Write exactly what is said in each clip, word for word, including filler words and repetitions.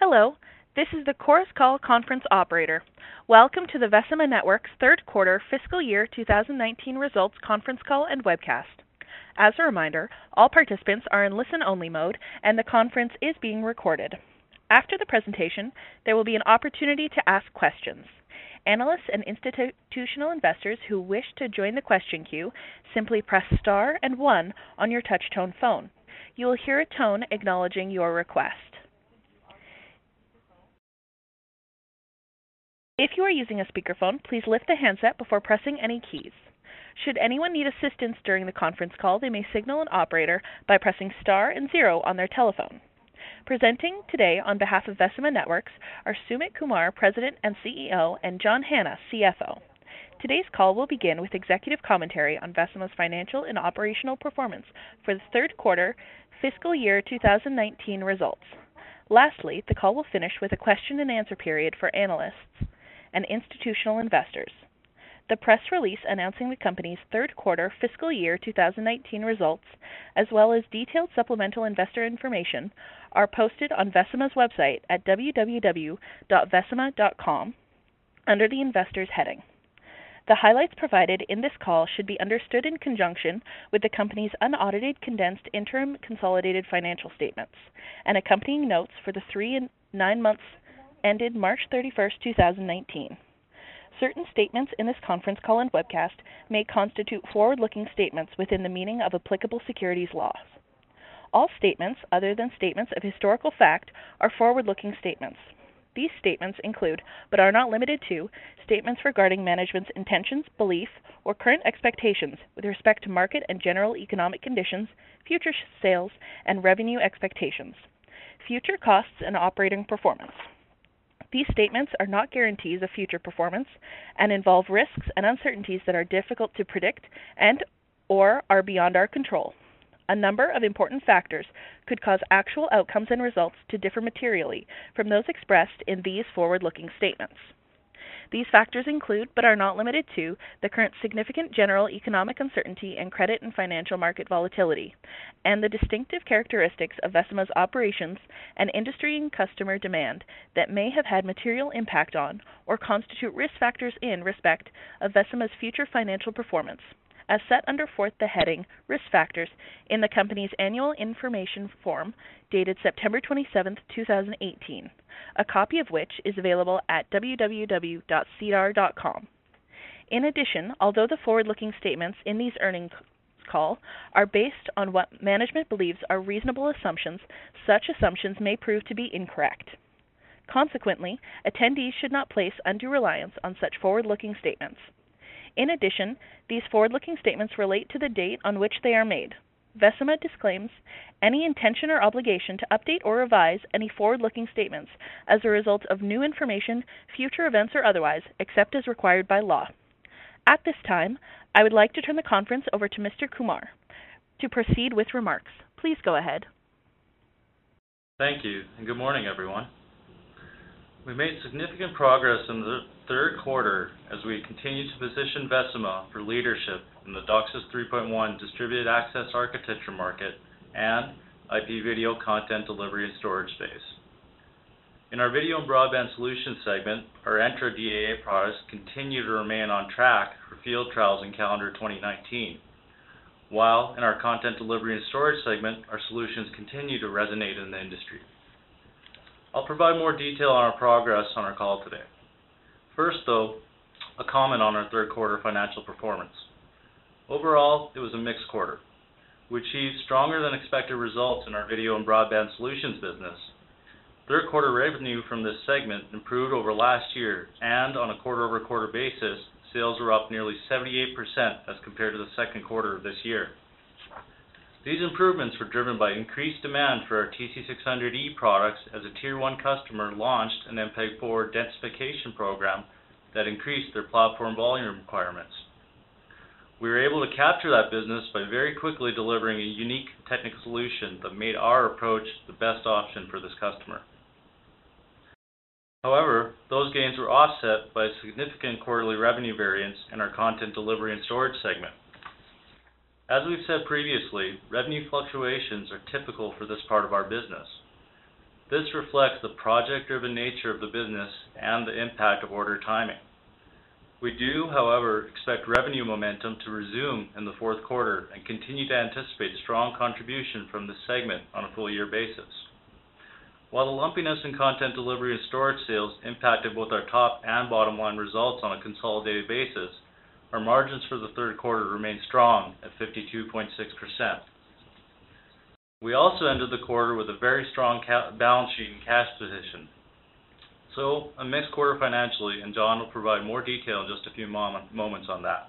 Hello, this is the Chorus Call conference operator. Welcome to the Vecima Networks third quarter fiscal year two thousand nineteen results conference call and webcast. As a reminder, all participants are in listen-only mode and the conference is being recorded. After the presentation, there will be an opportunity to ask questions. Analysts and institutional investors who wish to join the question queue simply press star and one on your touch-tone phone. You will hear a tone acknowledging your request. If you are using a speakerphone, please lift the handset before pressing any keys. Should anyone need assistance during the conference call, they may signal an operator by pressing star and zero on their telephone. Presenting today on behalf of Vecima Networks are Sumit Kumar, President and C E O, and John Hanna, C F O. Today's call will begin with executive commentary on Vecima's financial and operational performance for the third quarter fiscal year two thousand nineteen results. Lastly, the call will finish with a question and answer period for analysts and institutional investors. The press release announcing the company's third quarter fiscal year two thousand nineteen results, as well as detailed supplemental investor information, are posted on Vecima's website at w w w dot vecima dot com under the Investors heading. The highlights provided in this call should be understood in conjunction with the company's unaudited condensed interim consolidated financial statements and accompanying notes for the three and nine months ended March thirty-first, two thousand nineteen. Certain statements in this conference call and webcast may constitute forward-looking statements within the meaning of applicable securities laws. All statements other than statements of historical fact are forward-looking statements. These statements include, but are not limited to, statements regarding management's intentions, belief, or current expectations with respect to market and general economic conditions, future sales, and revenue expectations, future costs and operating performance. These statements are not guarantees of future performance and involve risks and uncertainties that are difficult to predict and or are beyond our control. A number of important factors could cause actual outcomes and results to differ materially from those expressed in these forward-looking statements. These factors include, but are not limited to, the current significant general economic uncertainty and credit and financial market volatility, and the distinctive characteristics of Vecima's operations and industry and customer demand that may have had material impact on or constitute risk factors in respect of Vecima's future financial performance, as set under forth the heading Risk Factors in the company's annual information form dated September twenty-seventh, two thousand eighteen, a copy of which is available at w w w dot c d a r dot com. In addition, although the forward-looking statements in these earnings call are based on what management believes are reasonable assumptions, such assumptions may prove to be incorrect. Consequently, attendees should not place undue reliance on such forward-looking statements. In addition, these forward-looking statements relate to the date on which they are made. Vecima disclaims any intention or obligation to update or revise any forward-looking statements as a result of new information, future events, or otherwise, except as required by law. At this time, I would like to turn the conference over to Mister Kumar to proceed with remarks. Please go ahead. Thank you, and good morning, everyone. We made significant progress in the third quarter as we continue to position Vecima for leadership in the DOCSIS three point one distributed access architecture market and I P video content delivery and storage space. In our video and broadband solutions segment, our Entra D A A products continue to remain on track for field trials in calendar twenty nineteen, while in our content delivery and storage segment, our solutions continue to resonate in the industry. I'll provide more detail on our progress on our call today. First, though, a comment on our third quarter financial performance. Overall, it was a mixed quarter. We achieved stronger than expected results in our video and broadband solutions business. Third quarter revenue from this segment improved over last year, and on a quarter-over-quarter basis, sales were up nearly seventy-eight percent as compared to the second quarter of this year. These improvements were driven by increased demand for our T C six hundred E products as a Tier one customer launched an M P E G four densification program that increased their platform volume requirements. We were able to capture that business by very quickly delivering a unique technical solution that made our approach the best option for this customer. However, those gains were offset by a significant quarterly revenue variance in our content delivery and storage segment. As we've said previously, revenue fluctuations are typical for this part of our business. This reflects the project-driven nature of the business and the impact of order timing. We do, however, expect revenue momentum to resume in the fourth quarter and continue to anticipate strong contribution from this segment on a full-year basis. While the lumpiness in content delivery and storage sales impacted both our top and bottom line results on a consolidated basis, our margins for the third quarter remain strong at fifty-two point six percent. We also ended the quarter with a very strong balance sheet and cash position. So, a mixed quarter financially, and John will provide more detail in just a few mom moments on that.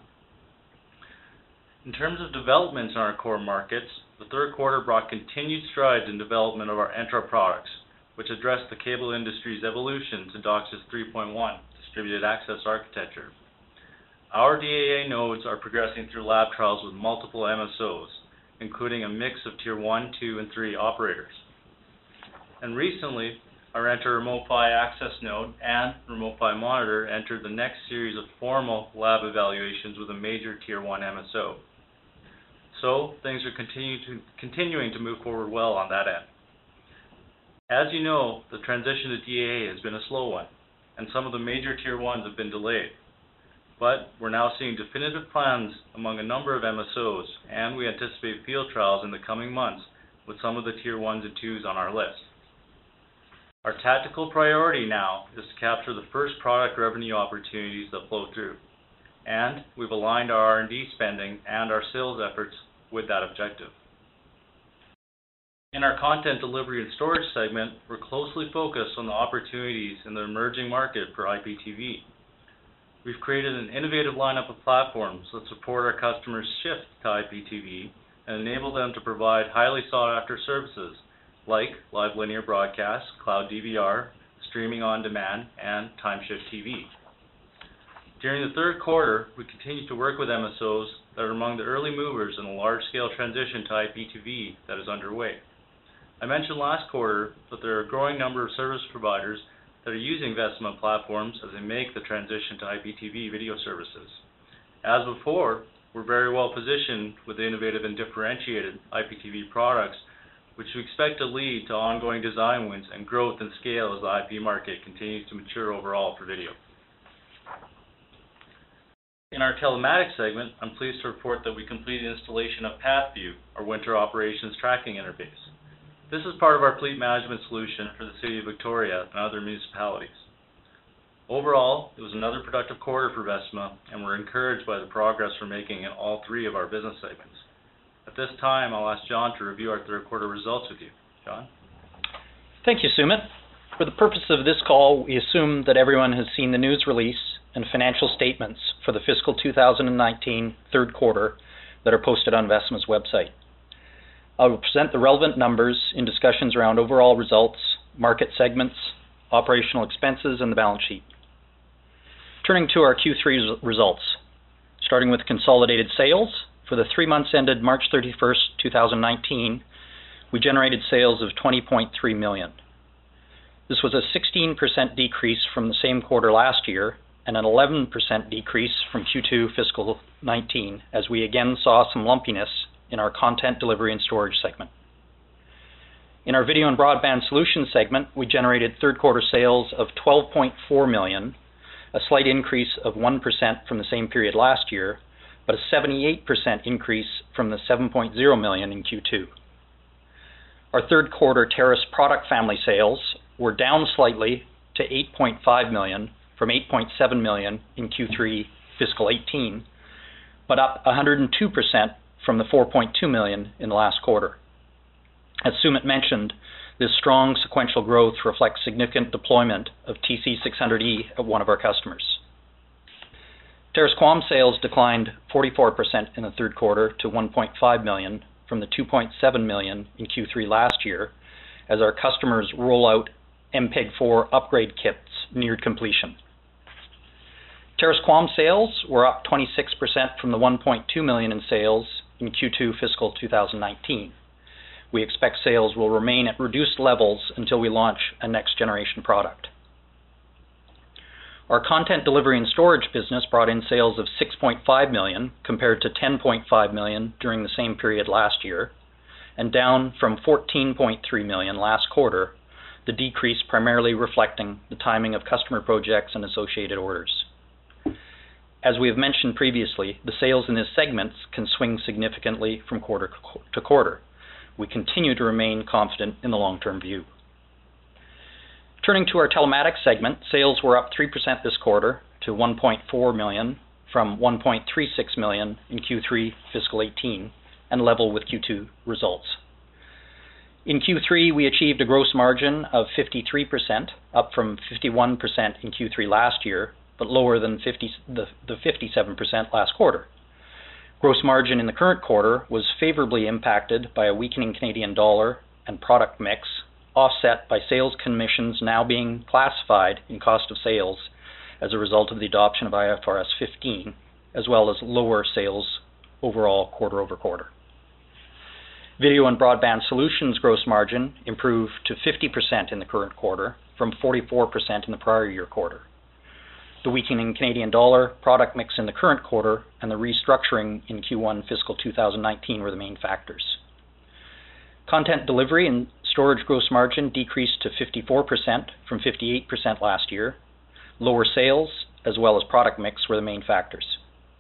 In terms of developments in our core markets, the third quarter brought continued strides in development of our Entra products, which address the cable industry's evolution to DOCSIS three point one, distributed access architecture. Our D A A nodes are progressing through lab trials with multiple M S Os, including a mix of Tier one, two, and three operators. And recently, our Entra Remote PHY Access node and Remote PHY Monitor entered the next series of formal lab evaluations with a major Tier one M S O. So, things are continue to, continuing to move forward well on that end. As you know, the transition to D A A has been a slow one, and some of the major Tier ones have been delayed. But we're now seeing definitive plans among a number of M S Os, and we anticipate field trials in the coming months with some of the Tier ones and twos on our list. Our tactical priority now is to capture the first product revenue opportunities that flow through, and we've aligned our R and D spending and our sales efforts with that objective. In our content delivery and storage segment, we're closely focused on the opportunities in the emerging market for I P T V. We've created an innovative lineup of platforms that support our customers' shift to I P T V and enable them to provide highly sought-after services like live linear broadcast, cloud D V R, streaming on demand, and time-shift T V. During the third quarter, we continued to work with M S Os that are among the early movers in a large-scale transition to I P T V that is underway. I mentioned last quarter that there are a growing number of service providers that are using Vecima platforms as they make the transition to I P T V video services. As before, we're very well positioned with innovative and differentiated I P T V products, which we expect to lead to ongoing design wins and growth and scale as the I P market continues to mature overall for video. In our telematics segment, I'm pleased to report that we completed installation of PathView, our winter operations tracking interface. This is part of our fleet management solution for the City of Victoria and other municipalities. Overall, it was another productive quarter for Vecima, and we're encouraged by the progress we're making in all three of our business segments. At this time, I'll ask John to review our third quarter results with you. John? Thank you, Sumit. For the purpose of this call, we assume that everyone has seen the news release and financial statements for the fiscal two thousand nineteen third quarter that are posted on Vecima's website. I will present the relevant numbers in discussions around overall results, market segments, operational expenses, and the balance sheet. Turning to our Q three results, starting with consolidated sales, for the three months ended March thirty-first, two thousand nineteen, we generated sales of twenty point three million dollars. This was a sixteen percent decrease from the same quarter last year and an eleven percent decrease from Q two fiscal nineteen, as we again saw some lumpiness in our content delivery and storage segment. In our video and broadband solutions segment, we generated third quarter sales of twelve point four million dollars, a slight increase of one percent from the same period last year, but a seventy-eight percent increase from the seven point zero million dollars in Q two. Our third quarter Terrace product family sales were down slightly to eight point five million dollars from eight point seven million dollars in Q three fiscal eighteen, but up one hundred two percent from the four point two million dollars in the last quarter. As Sumit mentioned, this strong sequential growth reflects significant deployment of T C six hundred E at one of our customers. Terrace QAM sales declined forty-four percent in the third quarter to one point five million dollars from the two point seven million dollars in Q three last year, as our customers roll out M P E G four upgrade kits neared completion. Terrace QAM sales were up twenty-six percent from the one point two million dollars in sales in Q two fiscal two thousand nineteen. We expect sales will remain at reduced levels until we launch a next generation product. Our content delivery and storage business brought in sales of six point five million dollars compared to ten point five million dollars during the same period last year, and down from fourteen point three million dollars last quarter the decrease primarily reflecting the timing of customer projects and associated orders. As we have mentioned previously, the sales in these segments can swing significantly from quarter to quarter. We continue to remain confident in the long-term view. Turning to our telematics segment, sales were up three percent this quarter to one point four million dollars from one point three six million dollars in Q three fiscal eighteen and level with Q two results. In Q three, we achieved a gross margin of fifty-three percent, up from fifty-one percent in Q three last year, but lower than fifty, the, the fifty-seven percent last quarter. Gross margin in the current quarter was favorably impacted by a weakening Canadian dollar and product mix, offset by sales commissions now being classified in cost of sales as a result of the adoption of I F R S fifteen, as well as lower sales overall quarter over quarter. Video and Broadband Solutions gross margin improved to fifty percent in the current quarter from forty-four percent in the prior year quarter. The weakening Canadian dollar, product mix in the current quarter, and the restructuring in Q one fiscal two thousand nineteen were the main factors. Content Delivery and Storage gross margin decreased to fifty-four percent from fifty-eight percent last year. Lower sales, as well as product mix, were the main factors.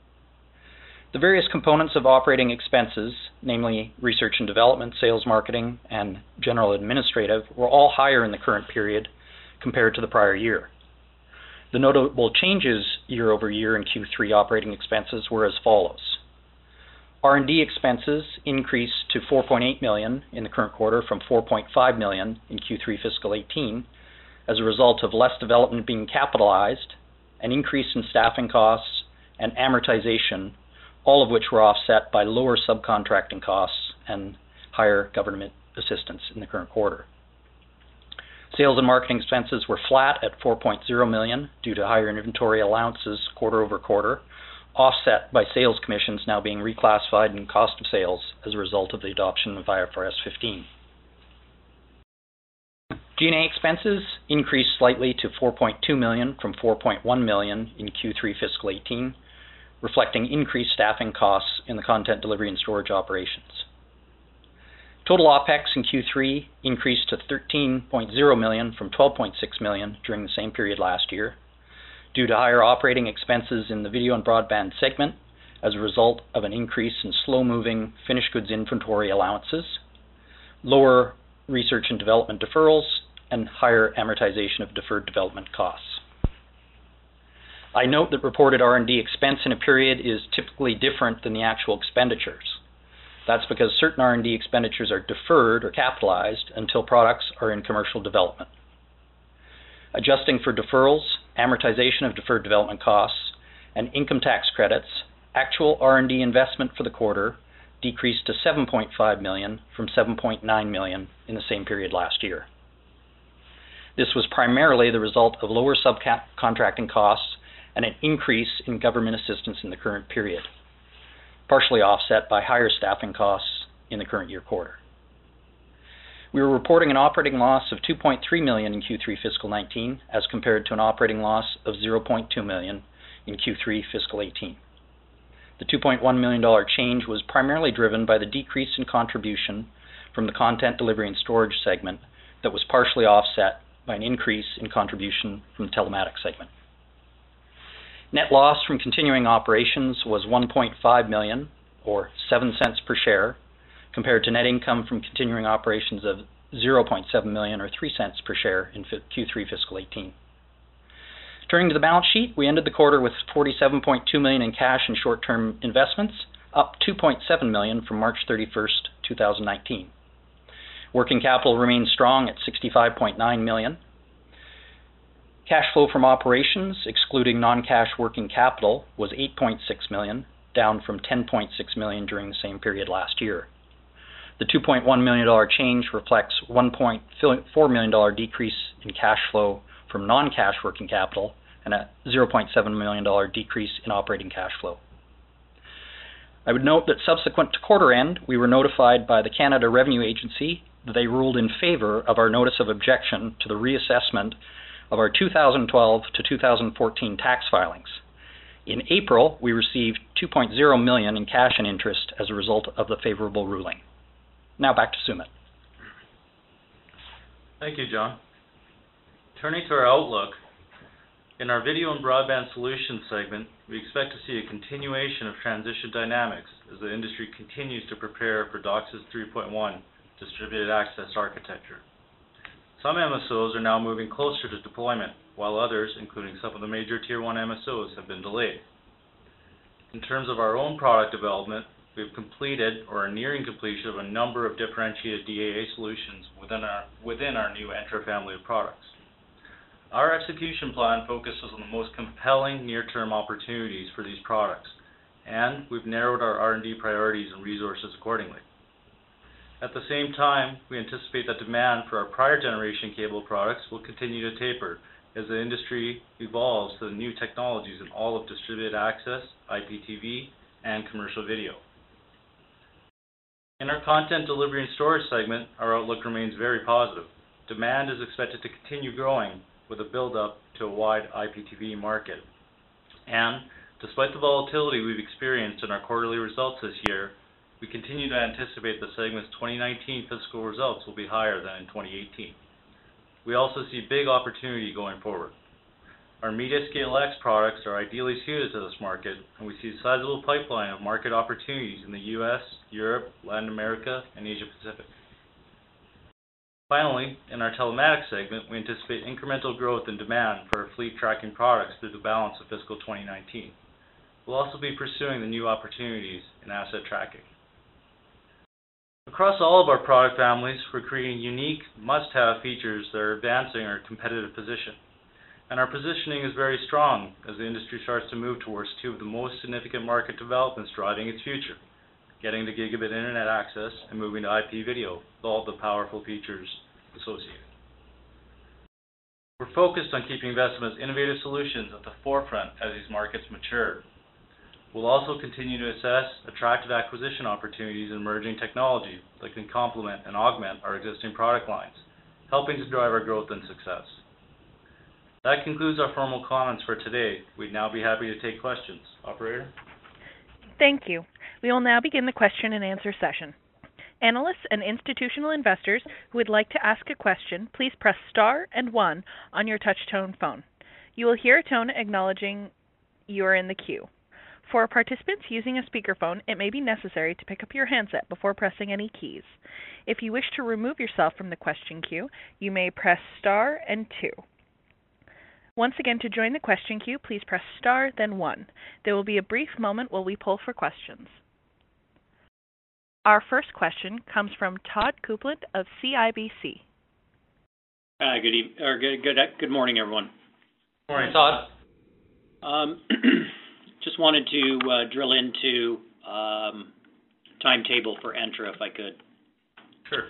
The various components of operating expenses, namely research and development, sales, marketing, and general administrative, were all higher in the current period compared to the prior year. The notable changes year over year in Q three operating expenses were as follows. R and D expenses increased to four point eight million dollars in the current quarter from four point five million dollars in Q three fiscal eighteen as a result of less development being capitalized, an increase in staffing costs, and amortization, all of which were offset by lower subcontracting costs and higher government assistance in the current quarter. Sales and marketing expenses were flat at four point zero million dollars due to higher inventory allowances quarter over quarter, offset by sales commissions now being reclassified in cost of sales as a result of the adoption of I F R S fifteen. G and A expenses increased slightly to four point two million dollars from four point one million dollars in Q three fiscal eighteen, reflecting increased staffing costs in the content delivery and storage operations. Total OPEX in Q three increased to thirteen point zero million dollars from twelve point six million dollars during the same period last year, due to higher operating expenses in the video and broadband segment as a result of an increase in slow-moving finished goods inventory allowances, lower research and development deferrals, and higher amortization of deferred development costs. I note that reported R and D expense in a period is typically different than the actual expenditures. That's because certain R and D expenditures are deferred or capitalized until products are in commercial development. Adjusting for deferrals, amortization of deferred development costs, and income tax credits, actual R and D investment for the quarter decreased to seven point five million dollars from seven point nine million dollars in the same period last year. This was primarily the result of lower subcontracting costs and an increase in government assistance in the current period, partially offset by higher staffing costs in the current year quarter. We were reporting an operating loss of two point three million dollars in Q three fiscal nineteen as compared to an operating loss of zero point two million dollars in Q three fiscal eighteen. The two point one million dollars change was primarily driven by the decrease in contribution from the content delivery and storage segment that was partially offset by an increase in contribution from the telematics segment. Net loss from continuing operations was one point five million dollars, or seven cents per share, compared to net income from continuing operations of zero point seven million dollars, or three cents per share in Q three fiscal eighteen. Turning to the balance sheet, we ended the quarter with forty-seven point two million dollars in cash and short-term investments, up two point seven million dollars from March thirty-first, two thousand nineteen. Working capital remains strong at sixty-five point nine million dollars. Cash flow from operations, excluding non-cash working capital, was eight point six million dollars, down from ten point six million dollars during the same period last year. The two point one million dollars change reflects one point four million dollars decrease in cash flow from non-cash working capital and a zero point seven million dollars decrease in operating cash flow. I would note that subsequent to quarter end, we were notified by the Canada Revenue Agency that they ruled in favor of our notice of objection to the reassessment of our two thousand twelve to two thousand fourteen tax filings. In April, we received two point zero million dollars in cash and interest as a result of the favorable ruling. Now back to Sumit. Thank you, John. Turning to our outlook, in our Video and Broadband Solutions segment, we expect to see a continuation of transition dynamics as the industry continues to prepare for DOCSIS three point one distributed access architecture. Some M S Os are now moving closer to deployment, while others, including some of the major Tier one M S Os, have been delayed. In terms of our own product development, we have completed or are nearing completion of a number of differentiated D A A solutions within our, within our new Entra family of products. Our execution plan focuses on the most compelling near-term opportunities for these products, and we've narrowed our R and D priorities and resources accordingly. At the same time, we anticipate that demand for our prior generation cable products will continue to taper as the industry evolves to the new technologies in all of distributed access, I P T V, and commercial video. In our Content Delivery and Storage segment, our outlook remains very positive. Demand is expected to continue growing with a build-up to a wide I P T V market. And despite the volatility we've experienced in our quarterly results this year, we continue to anticipate the segment's twenty nineteen fiscal results will be higher than in twenty eighteen. We also see big opportunity going forward. Our MediaScale X products are ideally suited to this market, and we see a sizable pipeline of market opportunities in the U S, Europe, Latin America, and Asia Pacific. Finally, in our Telematics segment, we anticipate incremental growth in demand for our fleet tracking products through the balance of fiscal twenty nineteen. We'll also be pursuing the new opportunities in asset tracking. Across all of our product families, we're creating unique, must-have features that are advancing our competitive position. And our positioning is very strong as the industry starts to move towards two of the most significant market developments driving its future, getting to gigabit internet access and moving to I P video with all the powerful features associated. We're focused on keeping Vecima's innovative solutions at the forefront as these markets mature. We'll also continue to assess attractive acquisition opportunities in emerging technology that can complement and augment our existing product lines, helping to drive our growth and success. That concludes our formal comments for today. We'd now be happy to take questions. Operator? Thank you. We will now begin the question and answer session. Analysts and institutional investors who would like to ask a question, please press star and one on your touch-tone phone. You will hear a tone acknowledging you are in the queue. For participants using a speakerphone, it may be necessary to pick up your handset before pressing any keys. If you wish to remove yourself from the question queue, you may press star and two. Once again, to join the question queue, please press star, then one. There will be a brief moment while we poll for questions. Our first question comes from Todd Coupland of C I B C. Hi, good, eve- or good, good, good morning, everyone. Morning, Todd. Um, just wanted to uh, drill into um, timetable for Entra, if I could. Sure.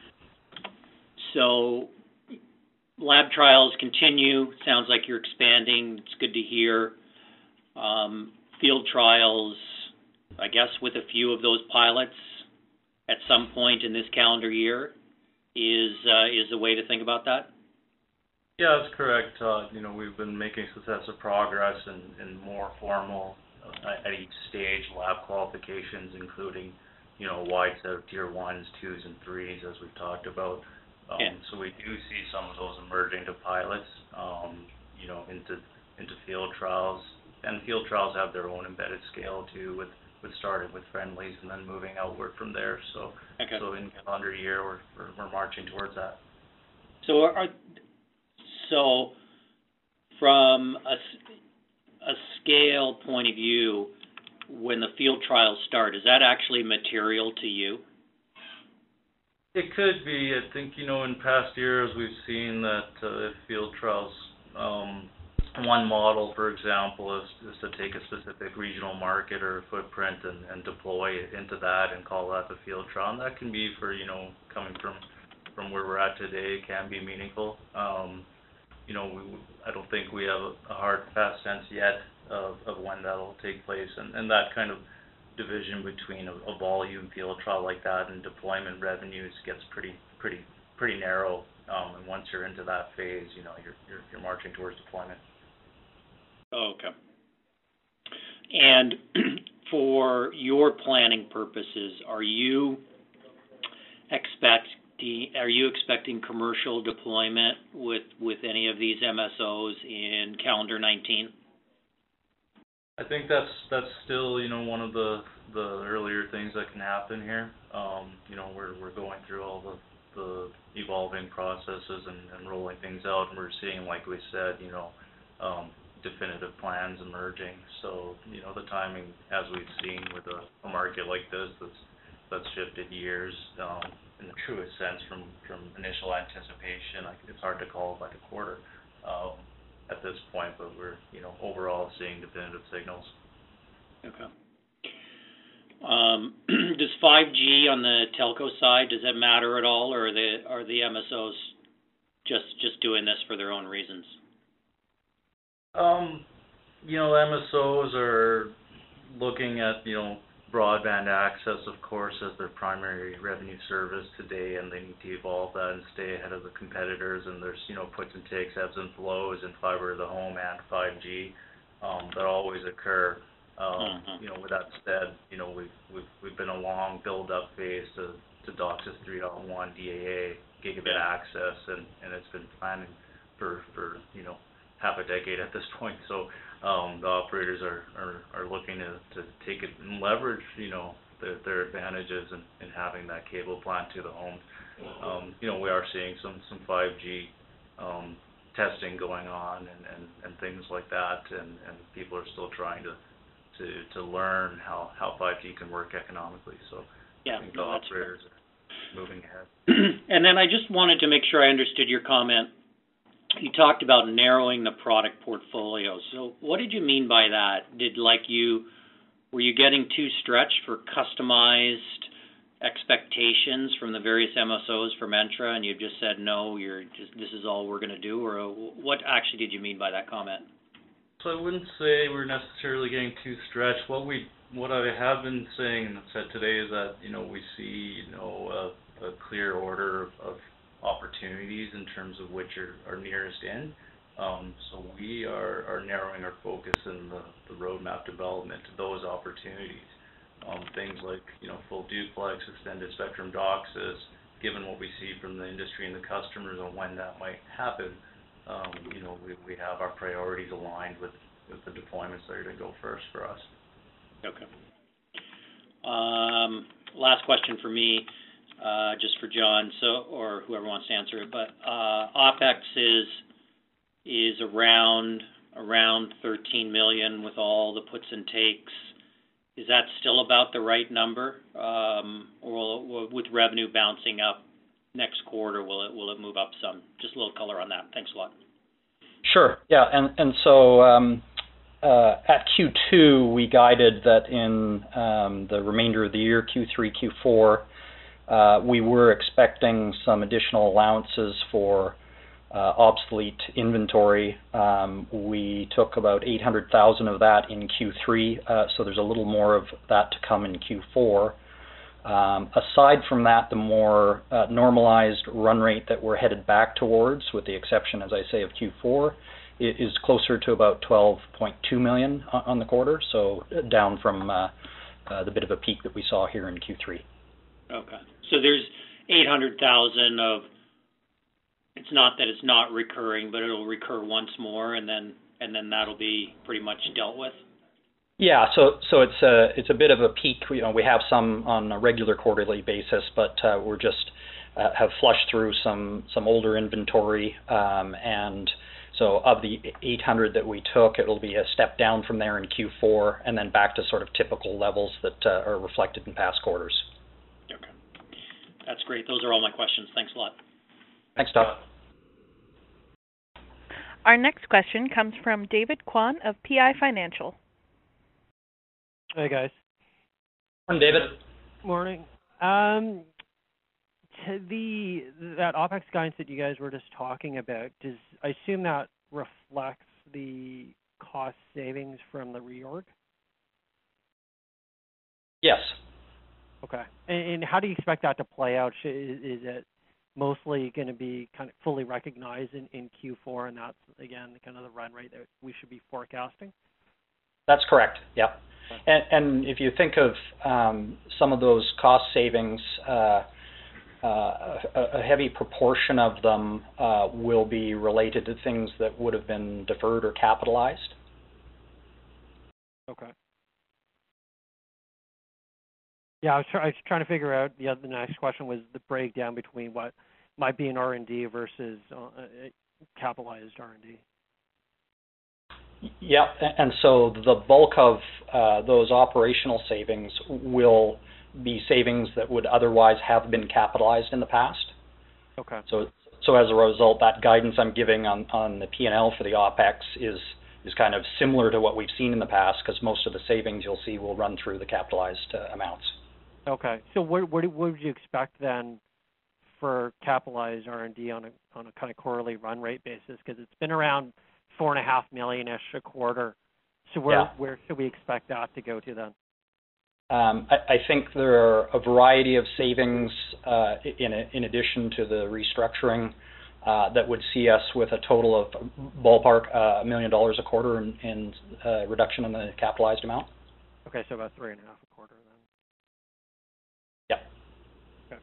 So, lab trials continue. Sounds like you're expanding. It's good to hear. Um, field trials, I guess, with a few of those pilots at some point in this calendar year is uh, is the way to think about that? Yeah, that's correct. Uh, you know, we've been making successive progress in, in more formal, uh, at each stage, lab qualifications, including, you know, a wide set of tier ones, twos, and threes, as we've talked about. Um, yeah. So we do see some of those emerging to pilots, um, you know, into into field trials. And field trials have their own embedded scale, too, with, with starting with friendlies and then moving outward from there. So, Okay. so in calendar year, we're, we're, we're marching towards that. So are, are so from a, a scale point of view, when the field trials start, is that actually material to you? It could be. I think, you know, in past years we've seen that uh, field trials, um, one model, for example, is, is to take a specific regional market or footprint and, and deploy it into that and call that the field trial. And that can be for, you know, coming from, from where we're at today, can be meaningful. Um, you know, we, I don't think we have a, a hard, fast sense yet of, of when that will take place. And, and that kind of division between a, a volume field trial like that and deployment revenues gets pretty, pretty, pretty narrow. Um, and once you're into that phase, you know, you're, you're, you're marching towards deployment. Oh, okay. And for your planning purposes, are you expecting expecting, are you expecting commercial deployment with, with any of these M S Os in calendar nineteen? I think that's that's still, you know, one of the the earlier things that can happen here. Um, you know, we're we're going through all the the evolving processes and, and rolling things out, and we're seeing, like we said, you know, um, definitive plans emerging. So, you know, the timing, as we've seen with a, a market like this, that's that's shifted years um, in the truest sense from from initial anticipation. Like, it's hard to call by the quarter. Um, at this point, but we're, you know, overall seeing definitive signals. Okay. Um, does five G on the telco side, does that matter at all, or are the are the M S Os just just doing this for their own reasons? Um, you know, M S Os are looking at, you know, broadband access, of course, as their primary revenue service today, and they need to evolve that and stay ahead of the competitors. And there's, you know, puts and takes, ebbs and flows in fiber to the home and five G um, that always occur. Um, mm-hmm. You know, with that said, you know, we've we've we've been a long build-up phase to to DOCSIS three point one D A A gigabit yeah. access, and and it's been planning for for you know half a decade at this point. So. Um, the operators are, are, are looking to, to take it and leverage, you know, their, their advantages in, in having that cable plant to the home. Um, you know, we are seeing some, some five G um, testing going on and, and, and things like that, and, and people are still trying to, to, to learn how, how five G can work economically. So yeah, I think no, the operators are moving ahead. And then I just wanted to make sure I understood your comment. You talked about narrowing the product portfolio. So what did you mean by that? Did like you, were you getting too stretched for customized expectations from the various M S Os from Entra, and you just said, no, you're just, this is all we're going to do? Or what actually did you mean by that comment? So I wouldn't say we're necessarily getting too stretched. What we, what I have been saying and said today is that, you know, we see, you know, a, a clear order of, of opportunities in terms of which are, are nearest in. Um, so we are, are narrowing our focus in the, the roadmap development to those opportunities. Um, things like, you know, full duplex, extended spectrum DOCSIS, given what we see from the industry and the customers on when that might happen, um, you know, we, we have our priorities aligned with, with the deployments that are going to go first for us. Okay. Um, last question for me. Uh, just for John, so or whoever wants to answer it, but uh, OpEx is is around around thirteen million with all the puts and takes. Is that still about the right number, um, or will, with revenue bouncing up next quarter, will it will it move up some? Just a little color on that. Thanks a lot. Sure. Yeah, and and so um, uh, at Q two we guided that in um, the remainder of the year, Q three, Q four. Uh, we were expecting some additional allowances for uh, obsolete inventory. Um, we took about eight hundred thousand of that in Q three, uh, so there's a little more of that to come in Q four. Um, aside from that, the more uh, normalized run rate that we're headed back towards, with the exception, as I say, of Q four, is closer to about twelve point two million on the quarter, so down from uh, uh, the bit of a peak that we saw here in Q three. Okay. So there's eight hundred thousand of, it's not that it's not recurring, but it'll recur once more, and then and then that'll be pretty much dealt with? Yeah, so so it's a it's a bit of a peak. You know, we have some on a regular quarterly basis, but uh, we're just uh, have flushed through some some older inventory, um, and so of the eight hundred that we took, it'll be a step down from there in Q four, and then back to sort of typical levels that uh, are reflected in past quarters. Okay. That's great. Those are all my questions. Thanks a lot. Thanks, Todd. Our next question comes from David Kwan of P I Financial. Hey, guys. Morning, David. Morning. Um, to the that OpEx guidance that you guys were just talking about, does I assume that reflects the cost savings from the reorg? Yes. Okay. And, and how do you expect that to play out? Is, is it mostly going to be kind of fully recognized in, in Q four, and that's, again, kind of the run rate that we should be forecasting? That's correct, yeah. And, and if you think of um, some of those cost savings, uh, uh, a, a heavy proportion of them uh, will be related to things that would have been deferred or capitalized. Okay. Yeah, I was, try- I was trying to figure out, the, other, the next question was the breakdown between what might be an R and D versus uh, capitalized R and D. Yeah, and so the bulk of uh, those operational savings will be savings that would otherwise have been capitalized in the past. Okay. So, so as a result, that guidance I'm giving on, on the P and L for the OPEX is is kind of similar to what we've seen in the past, because most of the savings you'll see will run through the capitalized uh, amounts. Okay. So what, what what would you expect then for capitalized R and D on a on a kind of quarterly run rate basis? Because it's been around four and a half million ish a quarter. So where Yeah. where should we expect that to go to then? Um, I, I think there are a variety of savings uh, in a, in addition to the restructuring uh, that would see us with a total of ballpark uh, a million dollars a quarter in, in uh, reduction in the capitalized amount. Okay, so about three and a half a quarter Yeah. then. Okay.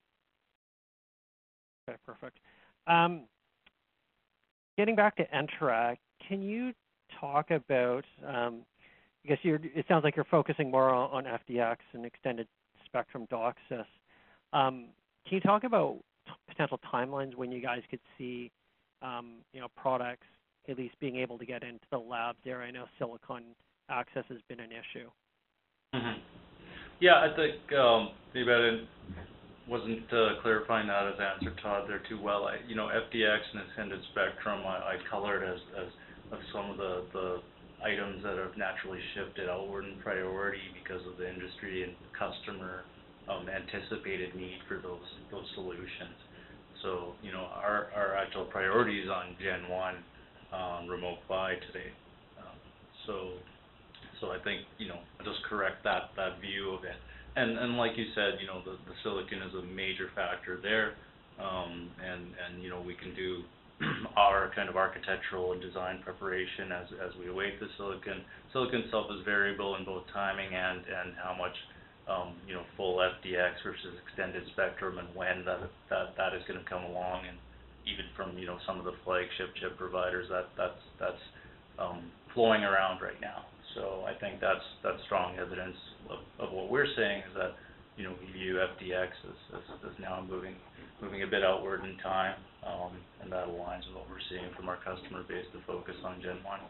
Okay, perfect. Um, getting back to Entra, can you talk about? Um, I guess you're, it sounds like you're focusing more on, on F D X and extended spectrum DOCSIS. Um, can you talk about t- potential timelines when you guys could see, um, you know, products at least being able to get into the labs there? I know silicon access has been an issue. Mm-hmm. Yeah, I think um, maybe I didn't, wasn't uh, clarifying that as answer, Todd, there too well. I, you know, F D X and extended spectrum, I, I colored as, as, as some of the, the items that have naturally shifted outward in priority because of the industry and customer um, anticipated need for those those solutions. So, you know, our, our actual priority is on Gen one um, remote PHY today. Um, so, so I think, you know, just correct that, that view of it. And and like you said, you know, the, the silicon is a major factor there, um, and and you know we can do our kind of architectural and design preparation as as we await the silicon. Silicon itself is variable in both timing and and how much um, you know full F D X versus extended spectrum and when that that that is going to come along, and even from you know some of the flagship chip providers that that's that's um, flowing around right now. So I think that's that's strong evidence of, of what we're saying is that you know we view F D X as, as, as now moving moving a bit outward in time, um, and that aligns with what we're seeing from our customer base to focus on Gen one.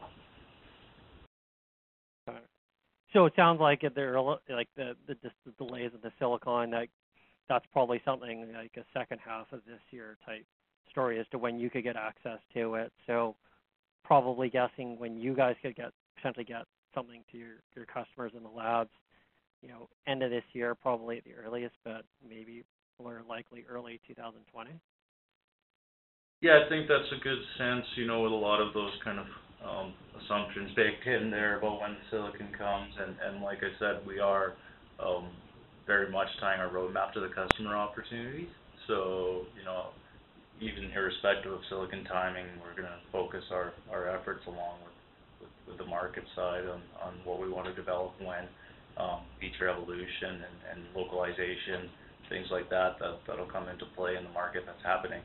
So it sounds like there are like the, the the delays of the silicon, that that's probably something like a second half of this year type story as to when you could get access to it. So probably guessing when you guys could get potentially get something to your, your customers in the labs, you know, end of this year probably at the earliest, but maybe more likely early two thousand twenty. Yeah, I think that's a good sense, you know, with a lot of those kind of um, assumptions baked in there about when the silicon comes, and, and like I said, we are um, very much tying our roadmap to the customer opportunities. So, you know, even irrespective of silicon timing, we're going to focus our, our efforts along with, with, with the market side on, on what we want to develop when, um, feature evolution and, and localization, things like that, that, that'll come into play in the market that's happening.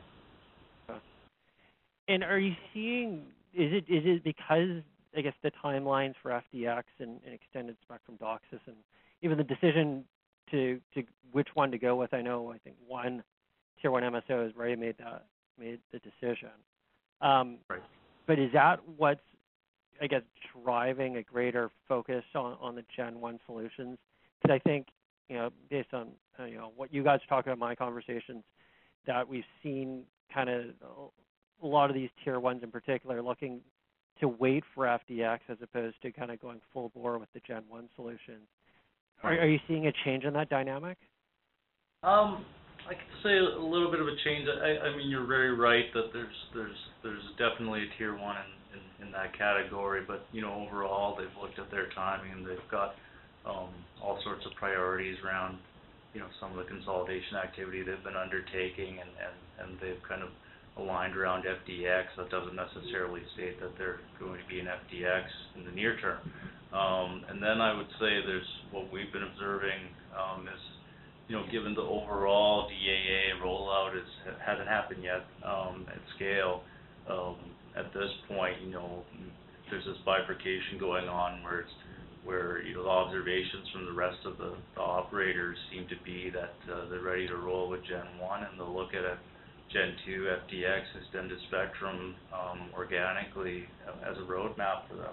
And are you seeing, is it is it because, I guess, the timelines for F D X and, and extended spectrum DOCSIS and even the decision to, to which one to go with? I know, I think one tier one M S O has already made that, made the decision. Um, right. But is that what's, I guess, driving a greater focus on, on the Gen one solutions? Because I think, you know, based on, uh, you know, what you guys talk about in my conversations, that we've seen kind of a lot of these tier ones in particular looking to wait for F D X as opposed to kind of going full bore with the Gen one solutions. Are, are you seeing a change in that dynamic? Um, I could say a little bit of a change. I, I mean, you're very right that there's there's there's definitely a tier one in, in, in that category, but you know, overall they've looked at their timing and they've got um, all sorts of priorities around you know some of the consolidation activity they've been undertaking, and, and, and they've kind of aligned around F D X. That doesn't necessarily state that they're going to be an F D X in the near term. Um, and then I would say there's what we've been observing um, is you know, given the overall D A A rollout is, hasn't happened yet um, at scale, um, at this point, you know, there's this bifurcation going on where it's, where, you know, the observations from the rest of the, the operators seem to be that uh, they're ready to roll with Gen one, and they'll look at it, Gen two, F D X, extended spectrum, um, organically as a roadmap for them.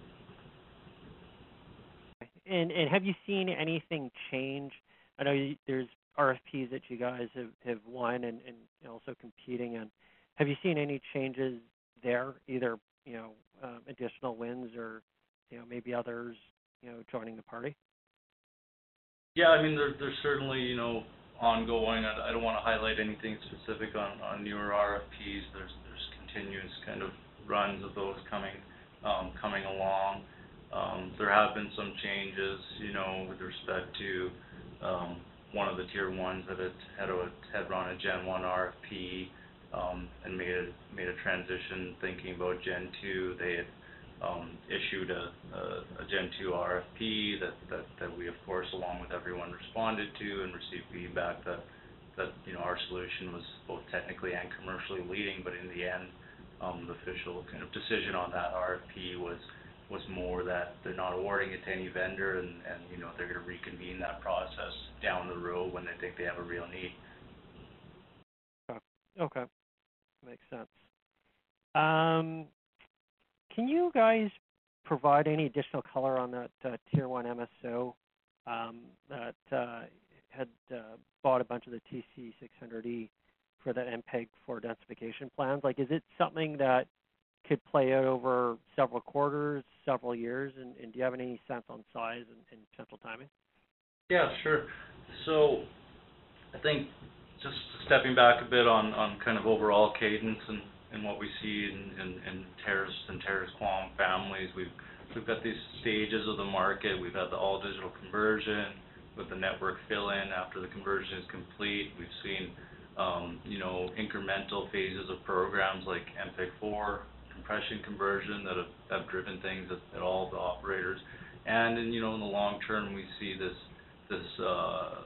And and have you seen anything change? I know you, there's R F Ps that you guys have, have won and, and also competing in. Have you seen any changes there, either, you know, um, additional wins or, you know, maybe others, you know, joining the party? Yeah, I mean, there, there's certainly, you know, ongoing. I, I don't want to highlight anything specific on, on newer R F Ps. There's there's continuous kind of runs of those coming um, coming along. Um, there have been some changes, you know, with respect to um, one of the tier ones that had had, a, had run a Gen one R F P um, and made a made a transition thinking about Gen two. They had um, issued a, a, a Gen two R F P that, that, that we, of course, along with everyone, responded to and received feedback that, that you know, our solution was both technically and commercially leading, but in the end, um, the official kind of decision on that R F P was was more that they're not awarding it to any vendor, and, and you know, they're going to reconvene that process down the road when they think they have a real need. Okay, okay. Makes sense. Um, can you guys provide any additional color on that uh, tier one M S O um, that uh, had uh, bought a bunch of the T C six hundred E for that M P E G four densification plans? Like, is it something that could play out over several quarters, several years, and, and do you have any sense on size and, and potential timing? Yeah, sure. So I think just stepping back a bit on, on kind of overall cadence and, and what we see in, in, in Terrace and Terrace Quam families, we've we've got these stages of the market. We've had the all digital conversion with the network fill in after the conversion is complete. We've seen um, you know, incremental phases of programs like M P E G four compression conversion that have, have driven things at, at all the operators. And in, you know, in the long term, we see this this uh,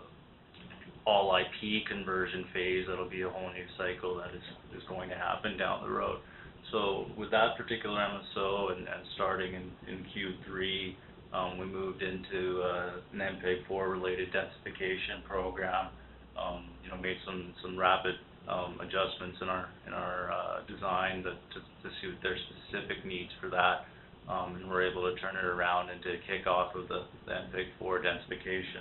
all I P conversion phase that'll be a whole new cycle that is, is going to happen down the road. So with that particular M S O and, and starting in, in Q three, um, we moved into uh, an M P E G four related densification program. Um, you know, made some some rapid um, adjustments in our in our uh, design that to, to suit their specific needs for that, um, and we're able to turn it around and to kick off of the, the M P E G four densification.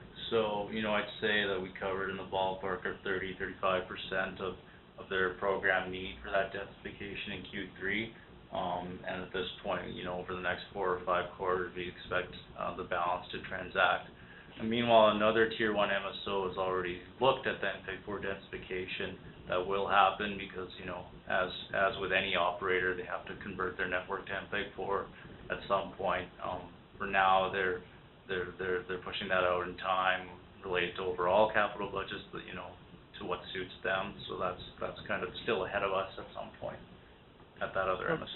So, you know, I'd say that we covered in the ballpark of thirty, thirty-five percent of, of their program need for that densification in Q three. Um, and at this point, you know, over the next four or five quarters, we expect uh, the balance to transact. And meanwhile, another tier one M S O has already looked at the M P E G four densification. That will happen because, you know, as as with any operator, they have to convert their network to M P E G four at some point. Um, for now, they're They're they're they're pushing that out in time related to overall capital budgets, but you know, to what suits them. So that's that's kind of still ahead of us at some point at that other M S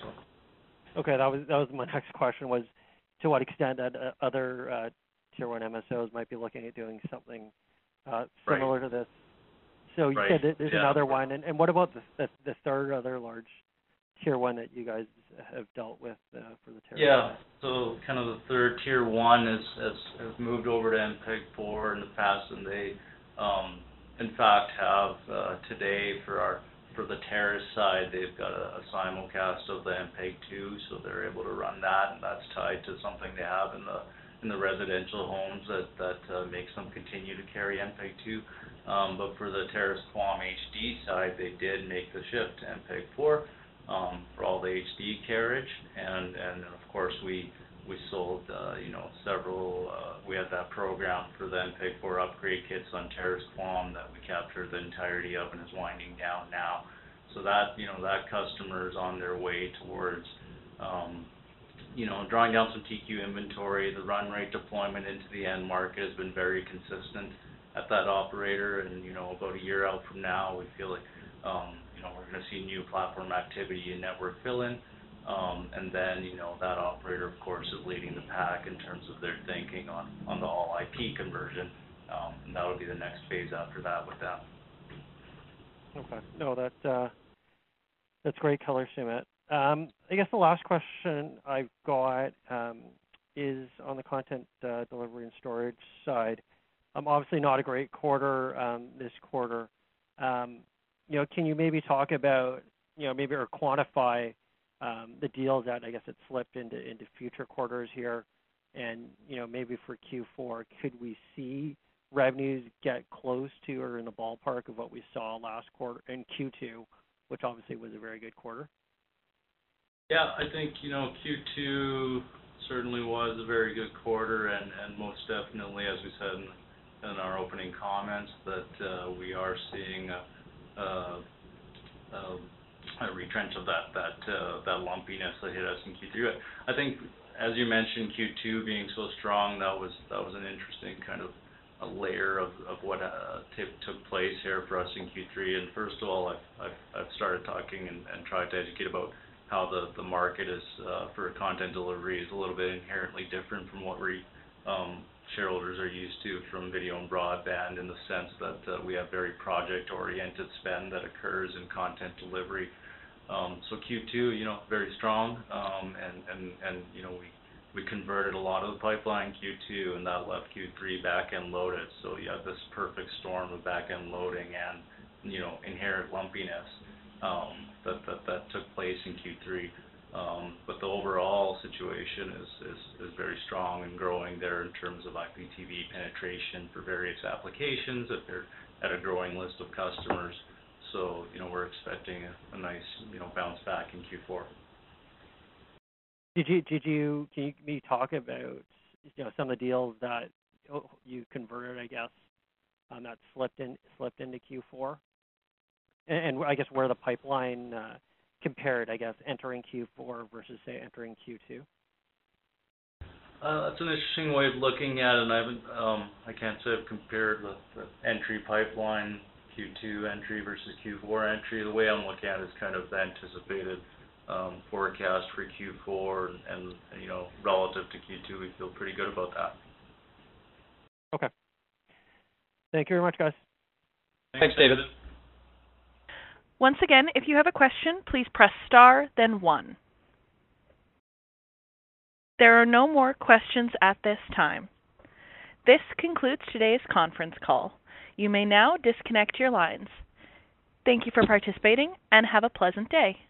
O. Okay, that was that was my next question, was to what extent that uh, other uh, tier one M S Os might be looking at doing something uh, similar right. to this. So you right. said that there's yeah. another one, and, and what about the, the the third other large tier one that you guys have dealt with uh, for the tier? Yeah, so kind of the third tier one has, has, has moved over to M P E G four in the past, and they, um, in fact, have uh, today for our for the Terrace side, they've got a, a simulcast of the M P E G two, so they're able to run that, and that's tied to something they have in the in the residential homes that that uh, makes them continue to carry M P E G two. Um, but for the Terrace Quam H D side, they did make the shift to M P E G four. Um, for all the H D carriage, and, and of course we we sold uh, you know several. Uh, we had that program for the M P E G four upgrade kits on Terrace Quam that we captured the entirety of and is winding down now. So that you know that customer is on their way towards um, you know drawing down some T Q inventory. The run rate deployment into the end market has been very consistent at that operator, and you know about a year out from now, we feel like. Um, You know, we're going to see new platform activity in network fill-in, um, and then, you know, that operator, of course, is leading the pack in terms of their thinking on, on the all I P conversion um, and that'll be the next phase after that with them. Okay. No, that, uh, that's great color, Sumit. Um, I guess the last question I've got um, is on the content uh, delivery and storage side. Um, obviously not a great quarter um, this quarter. Um, you know, can you maybe talk about, you know, maybe or quantify um, the deals that I guess it slipped into into future quarters here, and you know, maybe for Q four, could we see revenues get close to or in the ballpark of what we saw last quarter in Q two, which obviously was a very good quarter? Yeah, I think, you know, Q two certainly was a very good quarter, and, and most definitely, as we said in, in our opening comments, that uh, we are seeing a, a, a, a retrench of that that uh, that lumpiness that hit us in Q three. I think, as you mentioned, Q two being so strong, that was that was an interesting kind of a layer of, of what uh, t took place here for us in Q three. And first of all, I've, I've, I've started talking and, and tried to educate about how the, the market is uh, for content delivery is a little bit inherently different from what we um, shareholders are used to from video and broadband, in the sense that uh, we have very project-oriented spend that occurs in content delivery. Um, so Q two, you know, very strong, um, and, and, and, you know, we We converted a lot of the pipeline Q two, and that left Q three back-end loaded. So you have this perfect storm of back-end loading and, you know, inherent lumpiness um, that, that that took place in Q three. Um, but the overall situation is, is is very strong and growing there in terms of I P T V penetration for various applications. That they're at a growing list of customers. So, you know, we're expecting a, a nice, you know, bounce back in Q four. Did you did you can you maybe talk about, you know, some of the deals that you converted, I guess, um, that slipped in slipped into Q four, and, and I guess where the pipeline uh, compared, I guess, entering Q four versus say entering Q two? Uh, that's an interesting way of looking at it, and I haven't um, I can't say I've compared the, the entry pipeline Q two entry versus Q four entry. The way I'm looking at it is kind of the anticipated Um, forecast for Q four, and, and you know, relative to Q two, we feel pretty good about that. Okay. Thank you very much, guys. Thanks, David. Once again, if you have a question, please press star, then one. There are no more questions at this time. This concludes today's conference call. You may now disconnect your lines. Thank you for participating, and have a pleasant day.